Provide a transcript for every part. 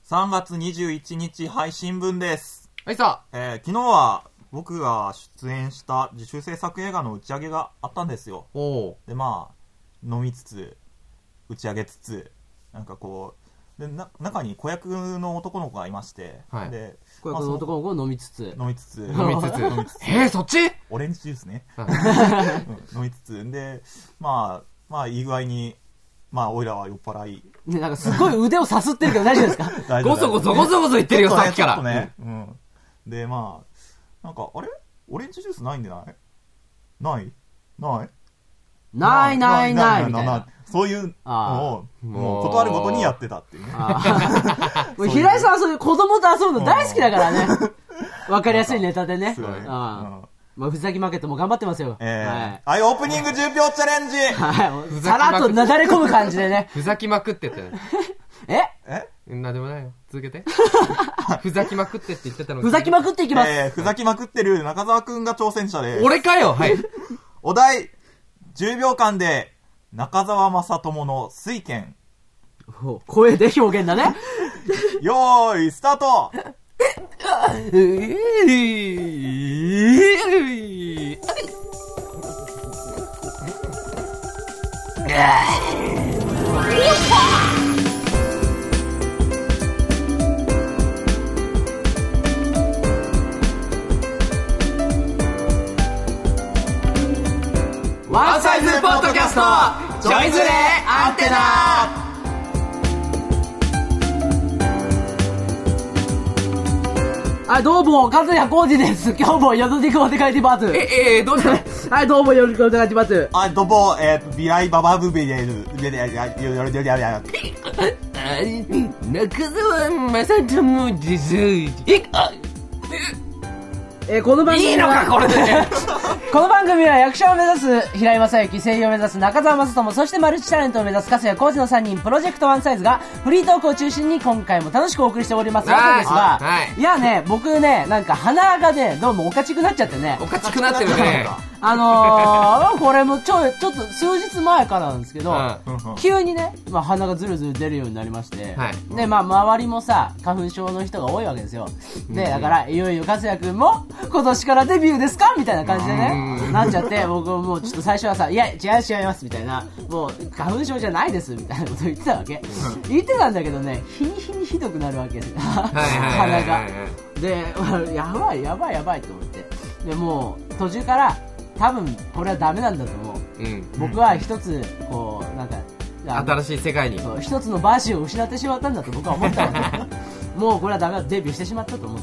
3月21日配信分です。 はいさ。 昨日は僕が出演した自主制作映画の打ち上げがあったんですよ。で、まあ、飲みつつ、打ち上げつつ、なんかこう、で中に子役の男の子がいまして、 はい、 で子役の男の子を飲みつつそっちオレンジジュースね。飲みつつ、で、まあ、いい具合に、まあ、おいらは酔っ払い。 ね、なんかすごい腕をさすってるけど大丈夫ですか？ 大丈夫。 ごそごそ言ってるよ、さっきから。 ちょっとね。で、まあ、なんか、あれオレンジジュースないんでないないみたいな。そういうのを、もう断るごとにやってたっていうね。 平井さんはそういう子供と遊ぶの大好きだからね。わかりやすいネタでね。まあ、ふざきマーケットも頑張ってますよ。 はい、オープニング10秒チャレンジ。 はい。さらっとなだれ込む感じでね。 ふざきまくってって。なんでもないよ。続けて。ふざきまくってって言ってたの。 ふざきまくっていきます。 ふざきまくってる中澤くんが挑戦者で。 俺かよ。はい。 お題、10秒間で中澤正智の水拳。 声で表現だね。 よーい、スタート。 ワンサイズポッドキャストちょいずれアンテナ。 はい、どうも、和也浩二です。今日もよろしくお願いします。 どうしたはい、どうもよろしくお願いします。 はい、どうも、ビライババブベで中澤正智です。 この番組はいいのかこれでこの番組は役者を目指す平井正幸、声優を目指す中澤正智、そしてマルチタレントを目指す粕谷浩二の3人、プロジェクトワンサイズがフリートークを中心に今回も楽しくお送りしておりますわけですが、いやね、僕ね、なんか鼻がね、どうもおかちくなっちゃってね。 おかちくなってるね。 これもちょっと数日前からなんですけど、急にね、まあ、鼻がズルズル出るようになりまして、で、まあ、周りもさ、花粉症の人が多いわけですよ。で、だから、いよいよ粕谷くんも、今年からデビューですかみたいな感じでね、なっちゃって、僕もうちょっと最初はさ、いや、違います、みたいな、もう、花粉症じゃないです、みたいなこと言ってたわけ。言ってたんだけどね、日に日にひどくなるわけですよ。鼻が。で、やばいと思って。で、もう、途中から、多分これはダメなんだと思う。僕は一つこうなんか新しい世界に一つのバーシーを失ってしまったんだと僕は思ったわけ。もうこれはダメだ、デビューしてしまったと思って。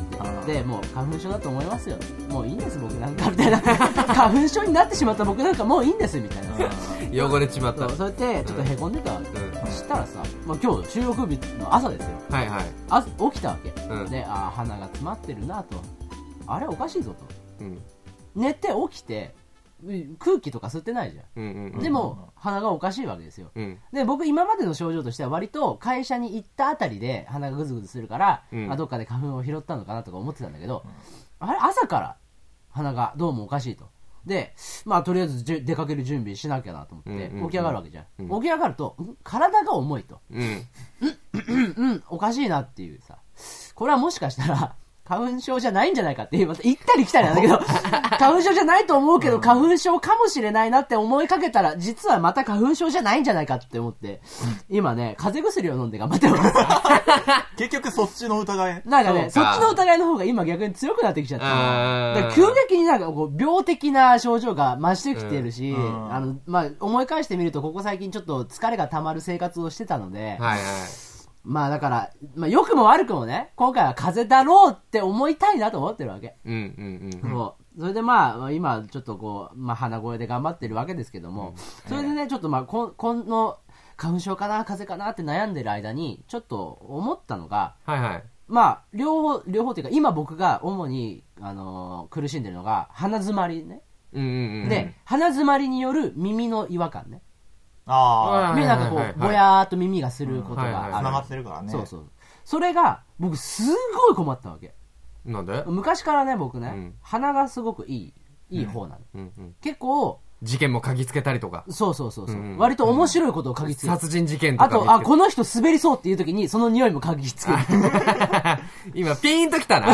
で、もう花粉症だと思いますよ。もういいんです僕なんかみたいな。花粉症になってしまった僕なんかもういいんですみたいな。 汚れちまった。 そうやってちょっとへこんでたわけ。そしたらさ、まあ今日収録日の朝ですよ。起きたわけ。で、鼻が詰まってるなと。あれおかしいぞと。寝て起きて。空気とか吸ってないじゃん。でも鼻がおかしいわけですよ。で、僕今までの症状としては割と会社に行ったあたりで鼻がグズグズするから、どっかで花粉を拾ったのかなとか思ってたんだけど、あれ朝から鼻がどうもおかしいと。で、まあとりあえず出かける準備しなきゃなと思って起き上がるわけじゃん。起き上がると体が重いと。おかしいなっていうさ、これはもしかしたら花粉症じゃないんじゃないかっていう、また行ったり来たりなんだけど、花粉症じゃないと思うけど、花粉症かもしれないなって思いかけたら、実はまた花粉症じゃないんじゃないかって思って、今ね、風邪薬を飲んで頑張ってます。 結局そっちの疑いなんかね、そっちの疑いの方が今逆に強くなってきちゃって、急激になんかこう、病的な症状が増してきてるし、まあ、思い返してみると、ここ最近ちょっと疲れが溜まる生活をしてたので、まあだから、まあ良くも悪くもね、今回は風邪だろうって思いたいなと思ってるわけ。それでまあ、今ちょっとこう、まあ鼻声で頑張ってるわけですけども、それでね、ちょっとまあ、この花粉症かな、風邪かなって悩んでる間に、ちょっと思ったのが、まあ、両方っていうか、今僕が主に、苦しんでるのが、鼻詰まりね。で、鼻詰まりによる耳の違和感ね。なんかこう、ぼやーっと耳がすることがある。 繋がってるからね。 そう。それが、僕すごい困ったわけ。 なんで？ 昔からね、僕ね、鼻がすごくいい方なの。結構、 事件も嗅ぎつけたりとか。 そうそうそうそう、割と面白いことを嗅ぎつける。 殺人事件とか。 あと、この人滑りそうっていう時に、その匂いも嗅ぎつける。 今、ピーンときたな。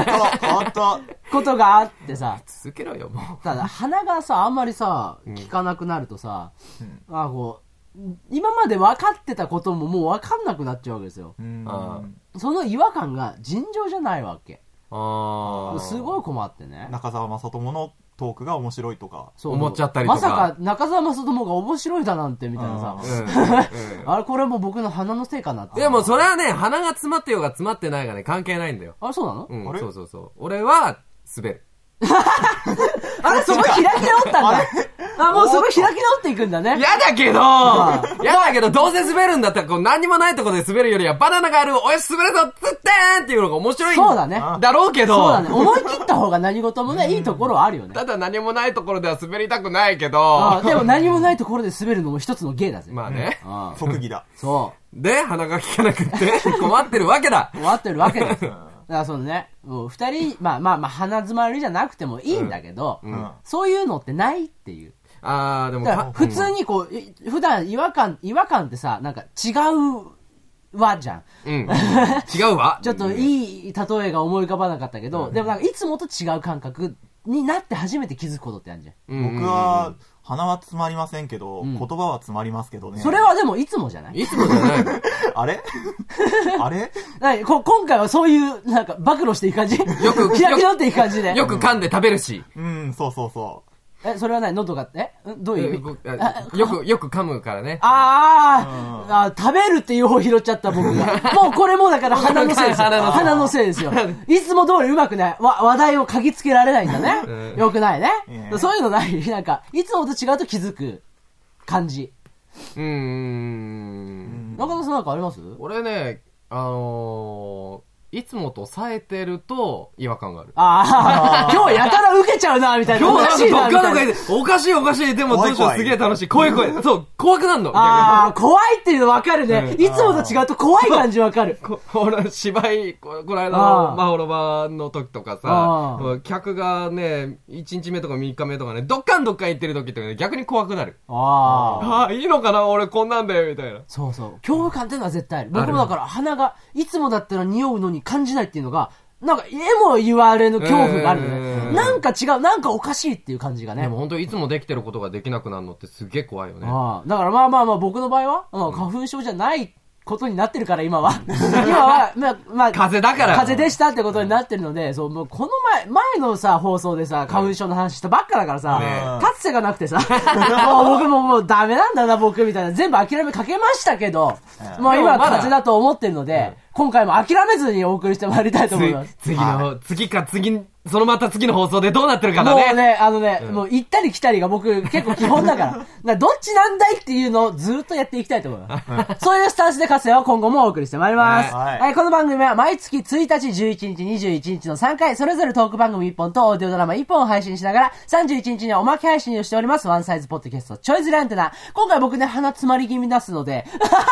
ことがあってさ。 続けろよ、もう。 ただ、鼻がさ、あんまりさ、効かなくなるとさ、今まで分かってたことももう分かんなくなっちゃうわけですよ。その違和感が尋常じゃないわけ。すごい困ってね。 中澤正智のトークが面白いとか思っちゃったりとか、 まさか中澤正智が面白いだなんてみたいなさ、あれこれも僕の鼻のせいかなって。 でもそれはね、鼻が詰まってようが詰まってないがね、関係ないんだよ。 あれそうなの？ そうそうそう。俺は滑る。 あれそこ開き直ったんだ。もうそこ開き直っていくんだね。 やだけど、どうせ滑るんだったら、何にもないところで滑るよりは、バナナがある、おい滑るぞ、つってーんっていうのが面白い。 そうだね。 だろうけど。 そうだね。思い切った方が何事もね、いいところはあるよね。 ただ何もないところでは滑りたくないけど。 でも何もないところで滑るのも一つの芸だぜ。 まあね。 特技だ。 そう。 で、鼻が利かなくって困ってるわけだ。 困ってるわけですよ。だからそのね、もう二人、まあ、鼻詰まりじゃなくてもいいんだけど、そういうのってないっていう。 でも普通にこう、普段違和感ってさ、なんか違うわじゃん。違うわちょっといい例えが思い浮かばなかったけど、でもなんかいつもと違う感覚になって初めて気づくことってあるじゃん。 僕は、鼻は詰まりませんけど、言葉は詰まりますけどね。 それはでもいつもじゃない？ いつもじゃないの？ あれあれ今回はそういう、なんか、暴露していく感じ？よく、開き直っていく感じで。 よく噛んで食べるし。 そうそうそう。 それは何？喉が、どういう意味？ よく噛むからね。 食べるっていう方拾っちゃった僕が。もうこれもだから鼻のせいですよ。鼻のせいですよ。いつも通りうまくね、話題を嗅ぎつけられないんだね。よくないね。そういうのない。なんか、いつもと違うと気づく感じ。中田さんなんかあります？ 俺ね、いつもと冴えてると違和感がある。 今日やたら受けちゃうなみたいな。 今日おかしいなみたいな。おかしい。でもどうしよう、すげえ楽しい。怖い。そう、怖くなるの。 怖いっていうの分かるね。いつもと違うと怖い感じ分かる。 俺、芝居、この間のマホロバの時とかさ、客がね、1日目とか3日目とかね、どっかん行ってる時って逆に怖くなる。いいのかな俺こんなんだよ、みたいな。 そうそう。恐怖感っていうのは絶対ある。僕もだから鼻が、いつもだったら匂うのに感じないっていうのが、なんか、も言われぬ恐怖があるよね。なんか違う、なんかおかしいっていう感じがね。 でも本当にいつもできてることができなくなるのってすげえ怖いよね。 だからまあ僕の場合は、花粉症じゃないことになってるから今は。まあ、 風邪だから。 風邪でしたってことになってるので、そう、もうこの前のさ、放送でさ、花粉症の話したばっかだからさ、立つ瀬がなくてさ、僕もうダメなんだな、僕みたいな。全部諦めかけましたけど、もう今は風邪だと思ってるので、今回も諦めずにお送りしてまいりたいと思います。 そのまた次の放送でどうなってるかだね。 もうね、もう行ったり来たりが僕結構基本だから。どっちなんだいっていうのをずっとやっていきたいと思います。そういうスタンスで活性を今後もお送りしてまいります。この番組は毎月1日、11日、21日の3回、それぞれトーク番組1本とオーディオドラマ1本を配信しながら、31日にはおまけ配信をしております。ワンサイズポッドキャスト、ちょいずれアンテナ。今回僕ね、鼻詰まり気味出すので、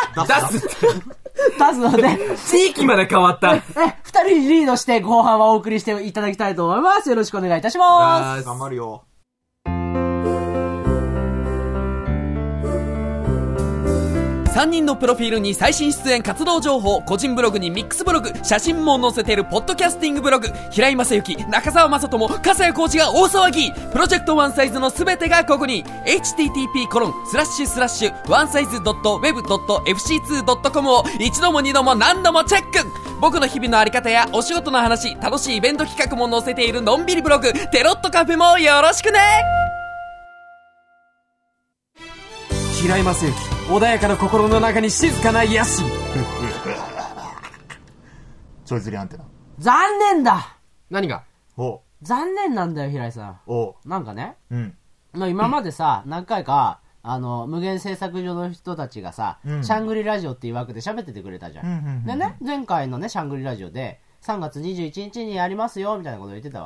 出すので、 地域まで変わった。 2人リードして後半はお送りしていただきたいと思います。よろしくお願いいたします。 頑張るよ。 3人のプロフィールに最新出演活動情報、個人ブログにミックスブログ、写真も載せているポッドキャスティングブログ、平井正幸、中澤正智、笠谷コーチが大騒ぎ。プロジェクトワンサイズのすべてがここに。http://onesize.web.fc2.com を一度も二度も何度もチェック。僕の日々のあり方やお仕事の話、楽しいイベント企画も載せているのんびりブログ、テロットカフェもよろしくね。 平井正幸、穏やかな心の中に静かな癒し。 ちょいずりアンテナ。 残念だ。 何が？ 残念なんだよ、平井さん。なんかね、今までさ、何回か無限製作所の人たちがさ、シャングリラジオっていう枠で喋っててくれたじゃん。でね、前回のね、シャングリラジオで3月21日にやりますよみたいなことを言ってたわけ。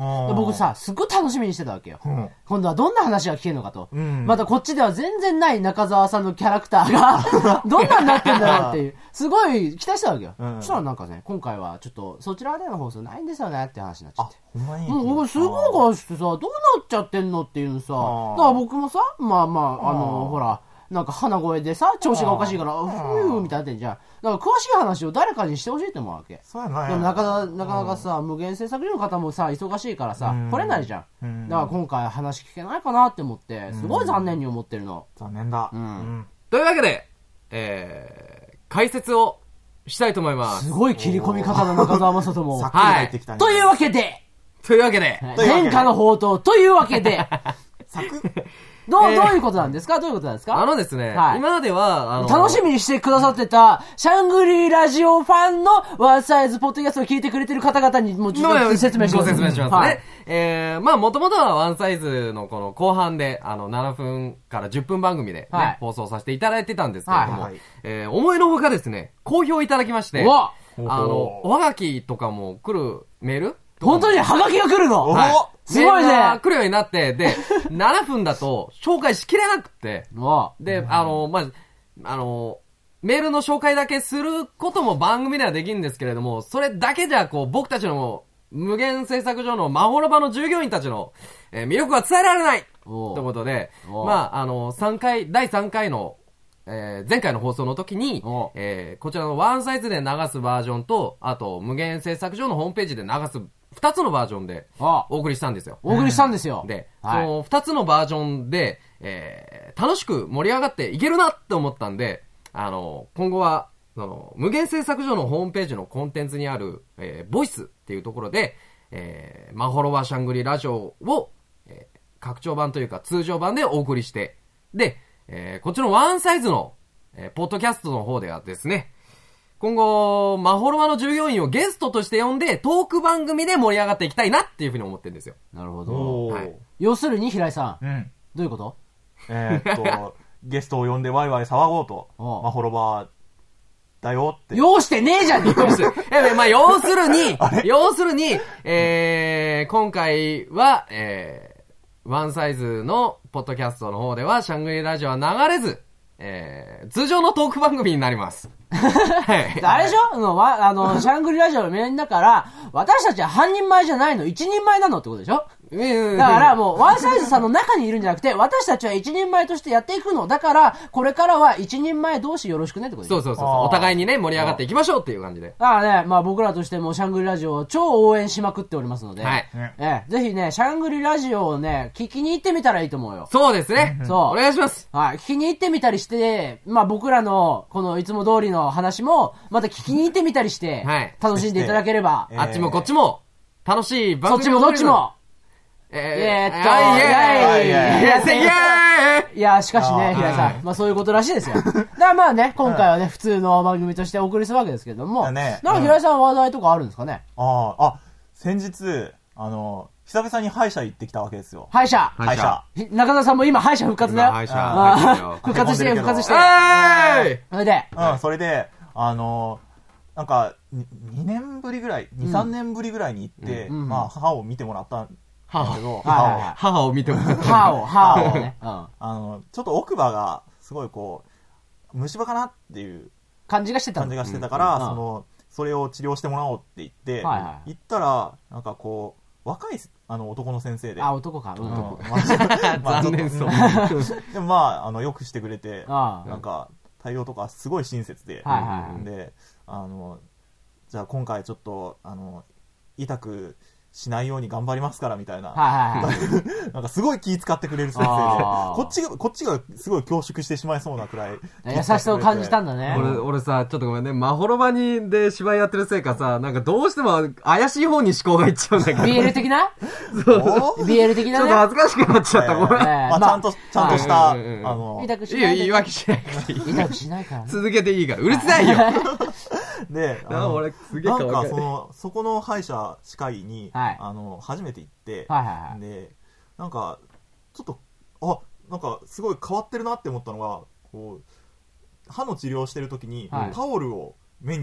僕さ、すっごい楽しみにしてたわけよ。今度はどんな話が聞けるのかと。またこっちでは全然ない中澤さんのキャラクターが、どんなになってんだろうっていう、すごい期待したわけよ。そしたらなんかね、今回はちょっとそちらでの放送ないんですよねって話になっちゃって。 ほんまに僕すごい顔してさ、どうなっちゃってんのっていうのさ、だから僕もさ、ほら、なんか鼻声でさ、調子がおかしいから、ふーみたいになってんじゃん。だから詳しい話を誰かにしてほしいって思うわけ。 そうやな。 でもなかなかさ、無限制作所の方もさ、忙しいからさ、来れないじゃん。だから今回話聞けないかなって思って、すごい残念に思ってるの。 残念だ。 というわけで、解説をしたいと思います。 すごい切り込み方の中澤正人も。 はい。 というわけで、天下の宝刀というわけで、どういうことなんですか？どういうことなんですか？ ですね、今までは、 楽しみにしてくださってた、シャングリラジオファンのワンサイズポッドキャストを聞いてくれてる方々にもうちょっと説明します。 ご説明しますね。まあ、もともとはワンサイズのこの後半で、7分から10分番組でね、放送させていただいてたんですけれども、思いのほかですね、好評いただきまして、おはがきとかも来るメール本当にハガキが来るの？すごいね。 来るようになって、で、7分だと紹介しきれなくて、で、メールの紹介だけすることも番組ではできるんですけれども、それだけじゃ、僕たちの無限製作所のまほろばの従業員たちの、魅力は伝えられないということで、第3回の、前回の放送の時に、こちらのワンサイズで流すバージョンと、あと、無限製作所のホームページで流す2つのバージョンでお送りしたんですよ。 お送りしたんですよ。 で、その2つのバージョンで、楽しく盛り上がっていけるなって思ったんで、今後は、無限製作所のホームページのコンテンツにある、ボイスっていうところで、マホロバシャングリラジオを、拡張版というか通常版でお送りして、で、こっちのワンサイズの、ポッドキャストの方ではですね、今後、マホロバの従業員をゲストとして呼んで、トーク番組で盛り上がっていきたいなっていうふうに思ってるんですよ。 なるほど。要するに、平井さん。どういうこと？ ゲストを呼んでワイワイ騒ごうと。マホロバだよって。 要してねえじゃん要するに、今回は、ワンサイズのポッドキャストの方では、シャングリラジオは流れず、通常のトーク番組になります。 あれでしょシャングリラジオのみんなから、私たちは半人前じゃないの、一人前なのってことでしょ？だからもう、ワンサイズさんの中にいるんじゃなくて、私たちは一人前としてやっていくの。だから、これからは一人前同士よろしくねってことでしょ？ そう。お互いにね、盛り上がっていきましょうっていう感じで。 だからね、僕らとしてもシャングリラジオを超応援しまくっておりますので、ぜひね、シャングリラジオをね、聞きに行ってみたらいいと思うよ。 そうですね。お願いします。 聞きに行ってみたりして、僕らの、このいつも通りの話も、また聞きに行ってみたりして、楽しんでいただければ。 あっちもこっちも、楽しい番組そっちもどっちも。いや、しかしね、平井さん。そういうことらしいですよ。だからね、今回はね、普通の番組としてお送りするわけですけれども、なんか平井さん話題とかあるんですかね？ 先日、久々に歯医者行ってきたわけですよ。 歯医者。中田さんも今歯医者復活だよ。復活して。 それで、なんか、2年ぶりぐらい、2、3年ぶりぐらいに行って、歯を見てもらったんだけど、 歯を見てもらった。 歯をね。 ちょっと奥歯が、すごい虫歯かなっていう感じがしてたから、それを治療してもらおうって言って、行ったら、なんか若い男の先生で。 男か。 残念そう。 でもよくしてくれて、なんか、対応とかすごい親切で、で、じゃあ今回ちょっと、痛くしないように頑張りますからみたいな、なんかすごい気遣ってくれる先生で、こっちがすごい恐縮してしまいそうなくらい優しさを感じたんだね。 俺さ、ちょっとごめんね、マホロバで芝居やってるせいかさ、なんかどうしても怪しい方に思考がいっちゃうんだけど。 BL 的な？そう。BL 的なね。 ちょっと恥ずかしくなっちゃった。ごめん。 ちゃんとした、 痛くしない。 言い訳しなくていい。 痛くしないから。 続けていいから。うるさいよ。 で、 俺すげえなんかそこの歯医者歯科医に、初めて行って、で、なんか、ちょっと、なんかすごい変わってるなって思ったのが、歯の治療してる時に、タオルを目に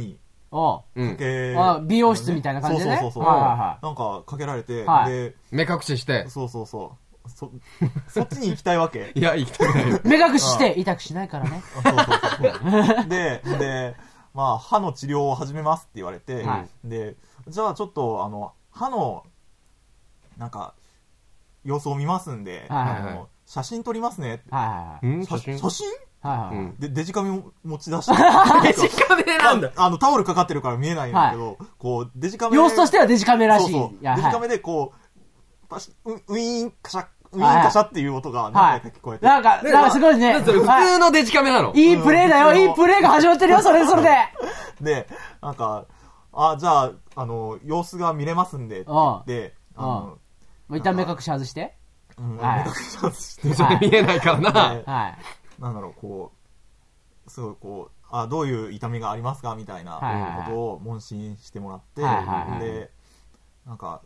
美容室みたいな感じでね。 そう。なんかかけられて、で、 目隠しして。 そう。そっちに行きたいわけ。 いや、行きたくない。 目隠しして痛くしないからね。 そう。で、まあ、歯の治療を始めますって言われて、で、じゃあちょっと、歯の、なんか、様子を見ますんで、写真撮りますね。写真で、デジカメ持ち出して。 デジカメなんだ。 タオルかかってるから見えないんだけど、こう、デジカメ。 様子としてはデジカメらしい。 そう。デジカメでこう、ウィーンカシャっていう音が何回か聞こえて。 なんかすごいね。 普通のデジカメなの？ いいプレイだよ。いいプレイが始まってるよ、それで。 で、なんか、じゃあ、様子が見れますんで、って言って、 一旦目隠し外して。 目隠し外して。 それ見えないからな。 なんだろう、こう、すごいこう、どういう痛みがありますかみたいなことを問診してもらって、で、なんか、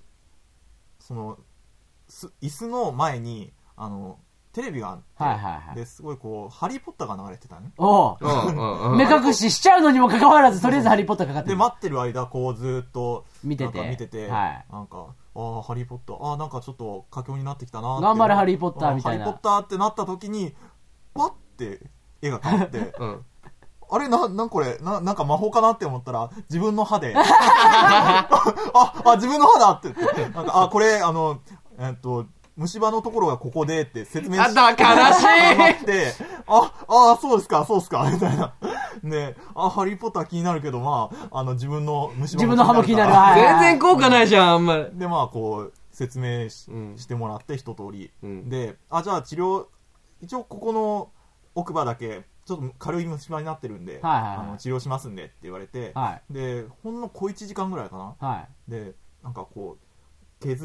椅子の前に、テレビがあって、すごいこう、ハリーポッターが流れてたね。 目隠ししちゃうのにもかかわらず、とりあえずハリーポッターかかってる。 で、待ってる間、こう、ずっと、 見てて、 なんか、ハリーポッター、なんかちょっと佳境になってきたなって。 頑張れハリーポッターみたいな。 ハリーポッターってなった時に、パッて絵が変わって、あれこれなんか魔法かなって思ったら、自分の歯で、自分の歯だって言って、なんか、これ、虫歯のところがここでって説明して、 悲しいそうですか、みたいな。で、ハリーポッター気になるけど、まあ、自分の虫歯も気になる。 全然効果ないじゃん、あんまり。 で、まあ、こう、説明してもらって、一通り。で、じゃあ治療、一応ここの奥歯だけ、ちょっと軽い虫歯になってるんで、治療しますんでって言われて、で、ほんの小1時間ぐらいかな。で、なんかこう、削って、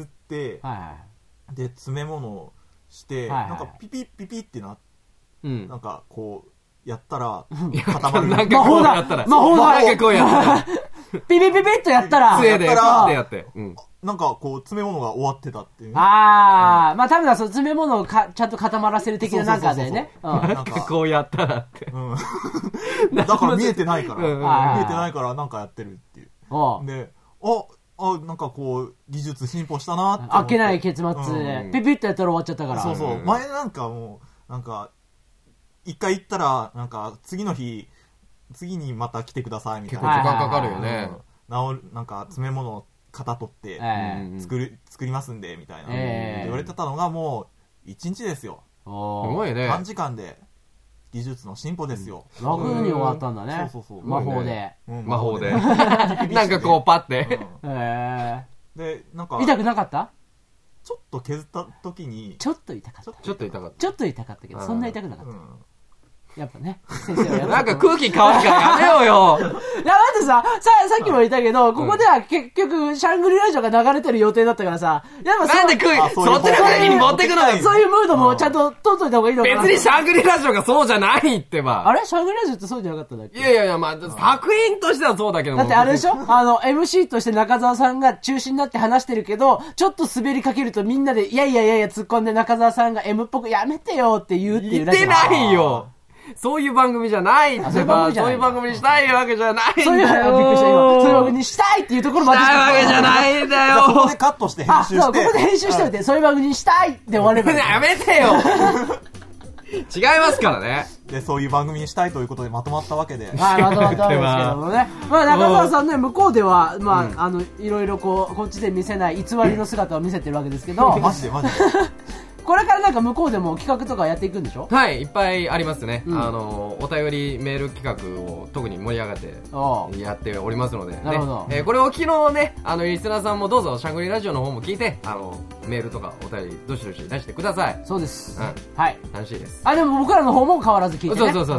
で、詰め物をして、なんかピピってなんかこう、やったら、固まる。 なんかこうやったら。 魔法だ。 なんかこうやったら。 ピピっとやったら。 杖でやって。 なんかこう、詰め物が終わってたっていう。 まあ多分その詰め物をちゃんと固まらせる的な中でね。 なんかこうやったらって。 だから見えてないから。見えてないからなんかやってるっていう。で、なんかこう、技術進歩したなって。 開けない結末。ピピッとやったら終わっちゃったから。 そう。前なんかもう、なんか、一回行ったら、なんか、次にまた来てくださいみたいな。 結構時間かかるよね。 なんか、詰め物を型取って、作りますんで、みたいな。言われてたのがもう、1日ですよ。 すごいね。 短時間で、技術の進歩ですよ。 楽に終わったんだね。 そう。 魔法で。 魔法で。なんかこう、パって。 で、なんか。 痛くなかった？ ちょっと削った時に。 ちょっと痛かった。 ちょっと痛かったけど、そんな痛くなかった。やっぱね、先生はなんか空気変わるからやめようよ。 いや、だってさっきも言ったけど、ここでは結局、シャングリラ城が流れてる予定だったからさ、 やっぱなんでそっちの空気に持ってくのよ。 そういうムードもちゃんと取っといた方がいいのかな。 別にシャングリラ城がそうじゃないってば。 あれシャングリラ城ってそうじゃなかったんだっけ？ いや、まあ、作品としてはそうだけども。 だってあれでしょMC として中澤さんが中心になって話してるけど、ちょっと滑りかけるとみんなで、いや突っ込んで中澤さんが M っぽくやめてよって言うっていうだけ。言ってないよ。そういう番組じゃないってば、そういう番組にしたいわけじゃないんだよ。 そういう番組にしたいっていうところまで。 したいわけじゃないんだよ。 そこでカットして編集して。 ここで編集しておいて、そういう番組にしたいって終われば。 やめてよ。違いますからね。 で、そういう番組にしたいということでまとまったわけで。 まとまったわけですけどもね。まあ中澤さんね、向こうでは、いろいろこっちで見せない偽りの姿を見せてるわけですけど。 マジで。 これからなんか向こうでも企画とかやっていくんでしょ？ はい、いっぱいありますね。お便りメール企画を特に盛り上がってやっておりますので、 なるほど。 これを昨日ね、リスナーさんもどうぞシャングリラジオの方も聞いて、メールとかお便りどしどし出してください。 そうです。 はい。楽しいです。 でも僕らの方も変わらず聞いてね。 そう。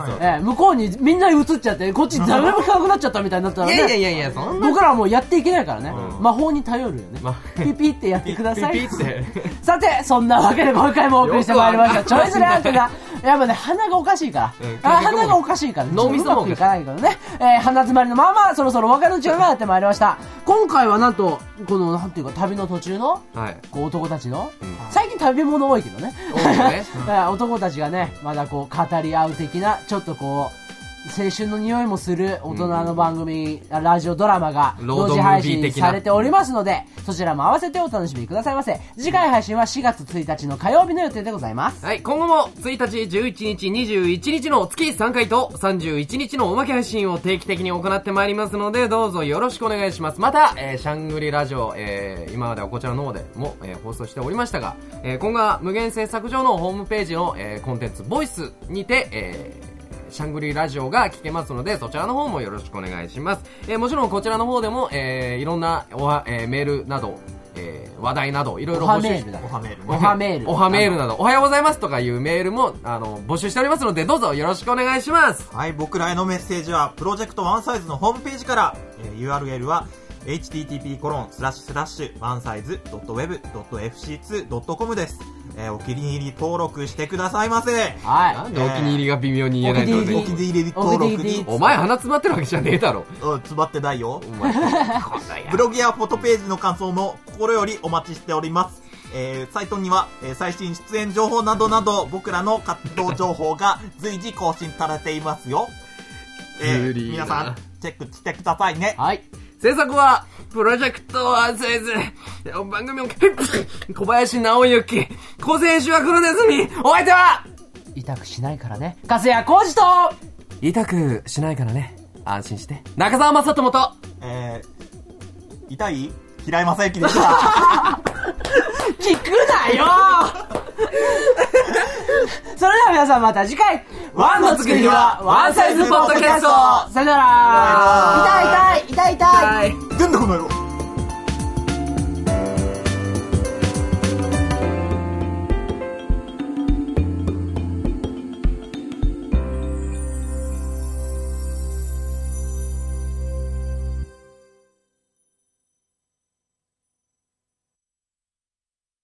向こうにみんな移っちゃって、こっち誰も聞かなくなっちゃったみたいになったらね。 いや、そんな。 僕らはもうやっていけないからね。魔法に頼るよね。ピピってやってください。 ピピって。 さて、そんなわけで今回もお送りしてまいりました。ちょいずれアンテナ。やっぱね、鼻がおかしいから。鼻がおかしいから。 脳みそもうまくいかないからね。鼻詰まりのまま、そろそろお別れの時間がやってまいりました。今回はなんと、この、なんていうか、旅の途中の、男たちの、最近旅物多いけどね。男たちがね、まだこう、語り合う的な、ちょっとこう、 青春の匂いもする大人の番組、ラジオドラマが同時配信されておりますので、そちらも合わせてお楽しみくださいませ。次回配信は4月1日の火曜日の予定でございます。 はい、今後も1日、11日、21日の月3回と31日のおまけ配信を定期的に行ってまいりますので、どうぞよろしくお願いします。また、シャングリラジオ、今まではこちらの方でも、放送しておりましたが、今後は無限制作上のホームページの、コンテンツボイスにて、シャングリラジオが聞けますので、そちらの方もよろしくお願いします。もちろんこちらの方でも、いろんなメールなど、話題などいろいろ募集して、 おはメールなど、おはようございますとかいうメールも募集しておりますので、どうぞよろしくお願いします。 はい、僕らへのメッセージはプロジェクトワンサイズのホームページから、URL はhttp://onesize.web.fc2.com です。お気に入り登録してくださいませ。 はい。 なんでお気に入りが微妙に言えないので。 お気に入り登録に。 お前鼻詰まってるわけじゃねえだろ。 詰まってないよ。ブログやフォトページの感想も心よりお待ちしております。サイトには、最新出演情報などなど僕らの活動情報が随時更新されていますよ。皆さんチェックしてくださいね。 はい。 制作はプロジェクトワンサイズ番組を小林直之、構成編集は黒ネズミ、お相手は痛くしないからね粕谷浩二と、 痛くしないからね安心して中澤正智と、 痛い平井正幸でした。 聞くなよ。それでは皆さんまた次回、ワンの作りはワンサイズポッドキャスト。さよなら。痛い痛い痛い痛い。 なんだこの野郎。